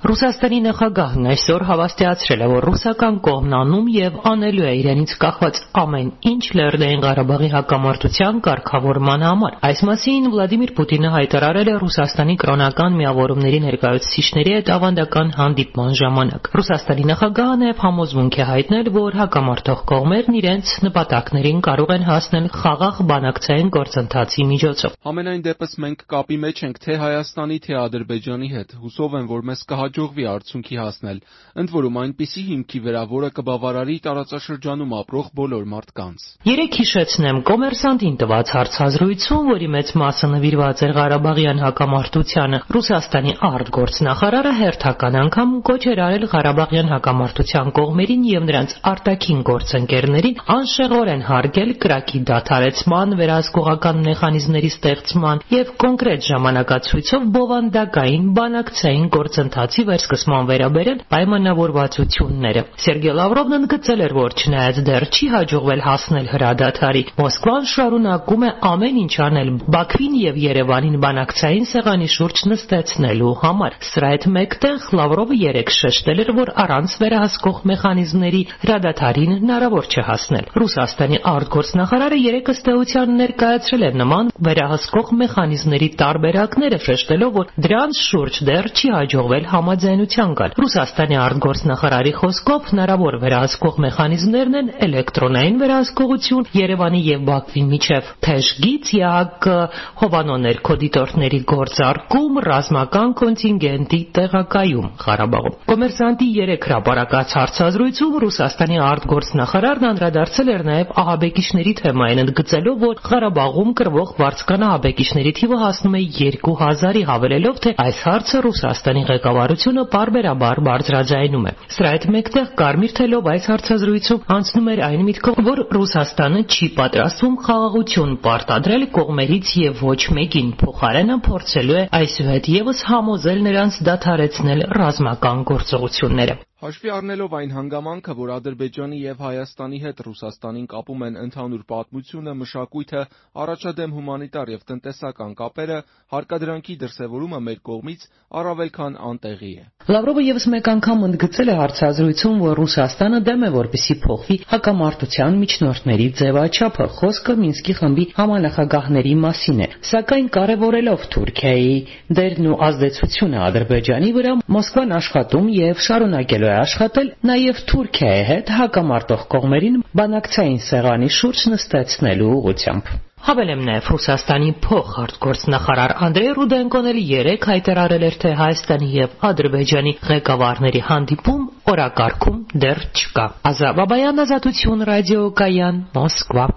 Ռուսաստանի նախագահն այսօր հավաստիացրել է, որ ռուսական կողմն անում եւ անելու է իրենից կախված ամեն ինչ Լեռնային Ղարաբաղի հակամարտության կարգավորման համար։ Այս մասին Վլադիմիր Պուտինը հայտարարել է Ռուսաստանի կրոնական միավորումների ներկայացուցիչների հետ ավանդական հանդիպման ժամանակ։ Ռուսաստանի նախագահը նաեւ համոզմունք է հայտնել, որ հակամարտող կողմերն իրենց նպատակներին կարող են հասնել խաղաղ բանակցային գործընթացի միջոցով։ Համենայն դեպս մենք կապի մեջ ենք թե Հայաստանի, թե Ադրբեջանի հետ։ Հուսով եմ, որ մեզ կհաջողվի արդյունքի հասնել, ընդ որում այնպիսի հիմքի վրա, որը կբավարարի տարածաշրջանում ապրող բոլոր մարդկանց։ Երեկ հիշեցնեմ Կոմերսանտին տված հարցազրույցում, որի մեծ մասը նվիրված էր Ղարաբաղյան հակամարտությանը, Ռուսաստանի արտգործնախարարը հերթական անգամ կոչ էր արել Ղարաբաղյան հակամարտության կողմերին եւ նրանց արտաքին գործընկերներին անշեղորեն հարգել կրակի դադարեցման, վերահսկողական մեխանիզմների ստեղծման եւ կոնկրետ ժամանակացույցով բովանդակային բանակցային գործընթացի վերսկսման վերաբերել պայմանավորվածությունները։ Սերգեյ Լավրովն ընդգծել էր, որ չնայած դեռ չի հաջողվել հասնել հրադադարի, Մոսկվան շարունակում է ամեն ինչ անել Բաքվին եւ Երևանին բանակցային սեղանի շուրջ նստեցնելու համար։ Սրա հետ մեկտեղ Լավրովը երեկ շեշտել էր, որ առանց վերահսկող մեխանիզմների հրադադարին հնարավոր չէ հասնել։ Ռուսաստանի արտգործնախարարը երեկ ըստ էության ներկայացրել էր նման վերահսկող մեխանիզմների տարբերակները, շեշտելով, որ դրանց շուրջ դեռ չի հաջողվել համաձայնության գալ։ Ռուսաստանի արտգործնախարարի խոսքով հնարավոր վերահսկող մեխանիզմներն են էլեկտրոնային վերահսկողություն, Երևանի եւ Բաքվի միջև թեժգից, ԵԱՀԿ հովանոներ կոդիտորների գործարկում, ռազմական կոնտինգենտի տեղակայում Ղարաբաղում։ Կոմերսանտի երեք հրապարակած հարցազրույցում Ռուսաստանի արտգործնախարարն անդրադարձել էր նաեւ ահաբեկիչների թեմային, ընդգծելով, որ Ղարաբաղում կրվող վարձկան ահաբեկիչների թիվը հասնում է 2000-ի, հավելելով, թե այս հարցը Ռուսաստանի ղեկավարությունը պարբերաբար բարձրաձայնում է։ Սրա հետ մեկտեղ Կարմիր թելով այս հարցազրույցում անցնում էր այն միտքով, որ Ռուսաստանը չի պատրաստվում խաղաղություն պարտադրել կողմերից եւ ոչ մեկին, փոխարենը փորձելու է այսուհետ եւս համոզել նրանց դադարեցնել ռազմական գործողությունները։ Հաշվի առնելով այն հանգամանքը, որ Ադրբեջանի եւ Հայաստանի հետ Ռուսաստանին կապում են ընդհանուր պատմությունը, մշակույթը, առաջադեմ հումանիտար եւ տնտեսական կապերը, հարկադրանքի դրսեւորումը մեր կողմից առավել քան անտեղի է։ Լավրովը եւս մեկ անգամ ընդգծել է հարցազրույցում, որ Ռուսաստանը դեմ է, որպեսզի փոխվի հակամարտության միջնորդների ձևաչափը, խոսքը Մինսկի խմբի համանախագահների մասին է, սակայն կարևորելով Թուրքիայի դերն ու ազդեցությունը Ադրբեջանի վրա, Մոսկվան աշխատում եւ շարունակելու է աշխատել նաեւ Թուրքիայի հետ հակամարտող կողմերին բանակցային սեղանի շուրջ նստեցնելու ուղղությամբ։ Հավելեմ նաև Ռուսաստանի փոխարտգործնախարար Անդրեյ Ռուդենկոն էլ երեկ հայտարարել էր, թե Հայաստանի եւ Ադրբեջանի ղեկավարների հանդիպում օրակարգում դեռ չկա։ Ազատ Բաբայան, Ազատություն ռադիոկայան, Մոսկվա։